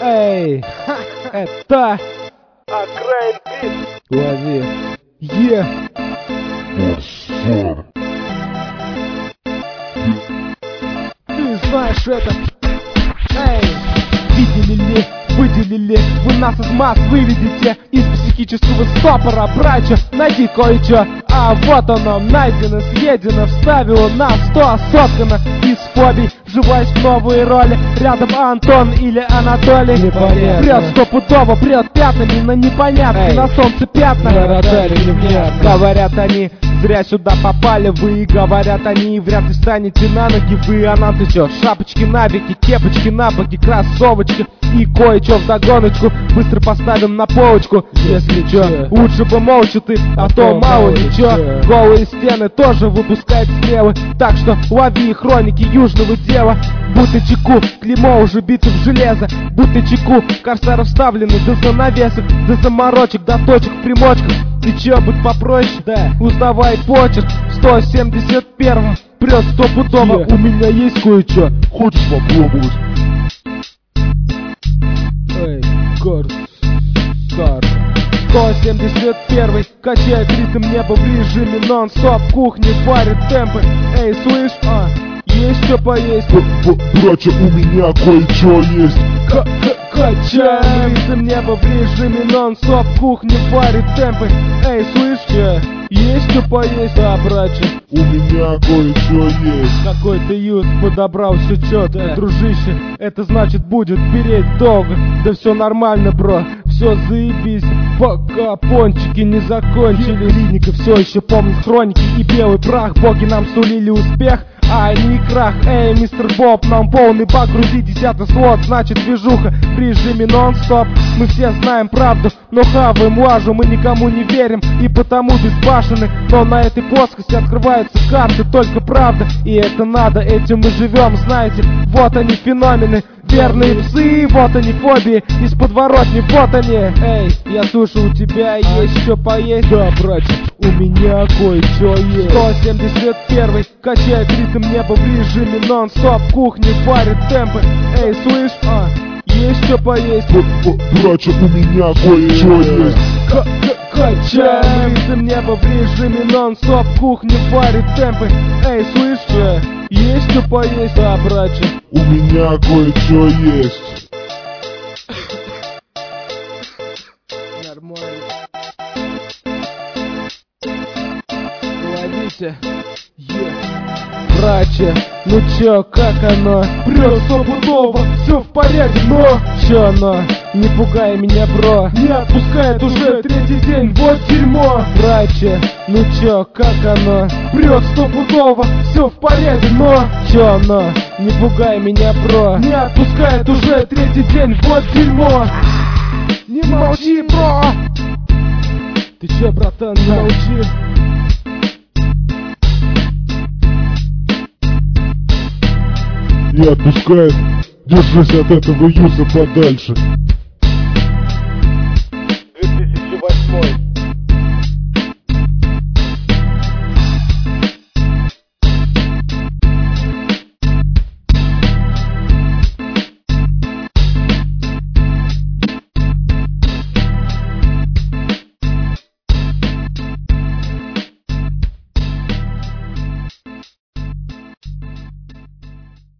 Эй, это лови. Ты знаешь это. Эй, видели ли, выделили, вы нас из масс выведете из психического стопора, братья, найди кое-что. А вот оно, найдено, съедено, вставило на 100 соткано из фобий, вживаясь в новые роли. Рядом Антон или Анатолий. Непонятно. Прет стопудово, прет пятнами на непонятки, на солнце пятна. Говорят они, зря сюда попали вы. Говорят они, вряд ли станете на ноги вы. А нам-то чё, шапочки на веки, кепочки на боки, кроссовочки и кое-чё вдогоночку быстро поставим на полочку. Если чё, лучше бы молча ты, а то мало ничего. Голые стены тоже выпускает слева, так что лови хроники южного дела. Будто чеку, клеймо уже бито в железо. Будто чеку, корсаров вставлены до занавесок, до заморочек, до точек в примочках. И чё, быть попроще? Да. Узнавай почерк в 171-м. Прет стопудово, у меня есть кое-чё. Хочешь попробовать? Эй, корсар 171-й качает ритм неба в режиме нон-стоп. Кухня варит темпы. Эй, слышь, есть что поесть? Братья, у меня кое-что есть. Качаем ритм неба в режиме нон-стоп. Кухня варит темпы. Эй, слышь, есть что поесть? Да, братья, у меня кое-что есть. Какой-то ют подобрал все чётко, дружище. Это значит будет переть долго. Да все нормально, бро, все заебись, пока пончики не закончились. Клиника все еще помнит хроники и белый прах. Боги нам сулили успех, а не крах. Эй, мистер Боб, нам полный бак грузи, 10-й слот, значит движуха в режиме нон-стоп. Мы все знаем правду, но хаваем лажу, мы никому не верим и потому безбашены. Но на этой плоскости открываются карты, только правда, и это надо, этим мы живем, знаете. Вот они феномены, верные псы, вот они фобии из подворотни, вот они. Эй, я слышу, у тебя есть что поесть? Да, братья, у меня кое-что есть. 171-й качает ритм неба в режиме нон-стоп. Кухня варит темпы. Эй, слышь, есть что поесть? Братья, у меня кое-что есть. Качаем ритм неба в режиме нон-стоп. Кухня варит темпы. Эй, слышь, есть что поесть? Да, братья, у меня кое-что есть. Нормально. Ловите. Братья, ну чё, как оно? Прет стопудово, все в порядке, но чё оно? Не пугай меня, бро. Не отпускает уже третий день, вот дерьмо. Братья, ну чё, как оно? Прет стопудово, все в порядке, но чё оно? Не пугай меня, бро. Не отпускает уже третий день, вот дерьмо. Не молчи, бро. Ты чё, братан, не молчи. Не отпускает, держись от этого юза подальше.